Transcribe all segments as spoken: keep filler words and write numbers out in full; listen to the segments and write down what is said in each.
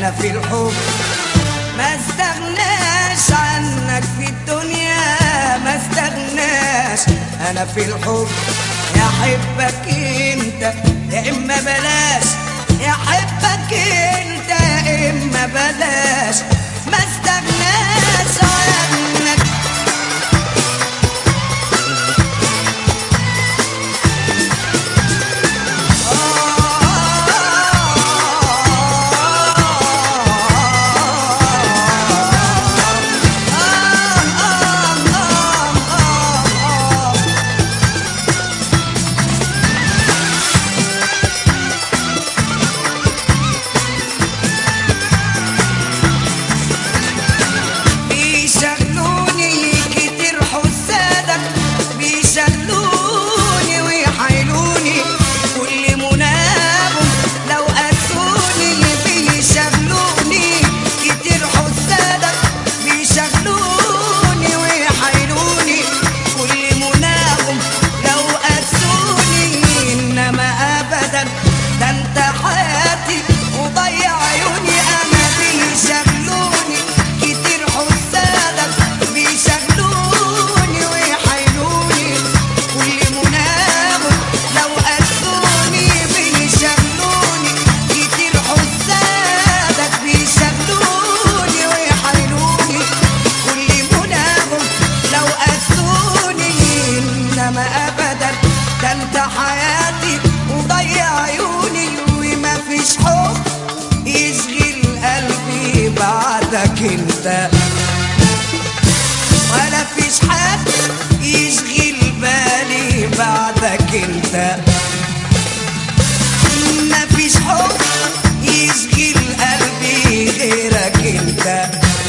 انا في الحب ما استغناش عنك في الدنيا، ما استغناش انا في الحب. يا حبك انت يا اما بلاش، يا حبك انت يا اما بلاش، ما استغناش عنك. انت ولا فيش حد يشغل بالي بعدك انت، ما فيش حب يشغل قلبي غيرك انت،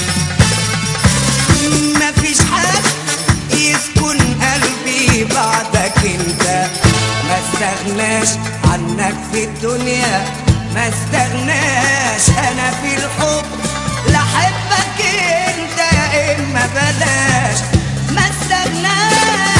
ما فيش حد يسكن قلبي بعدك انت. ما استغناش عنك في الدنيا، ما استغناش انا في الحب. لا حبك انت يا اما بلاش، ما استغناش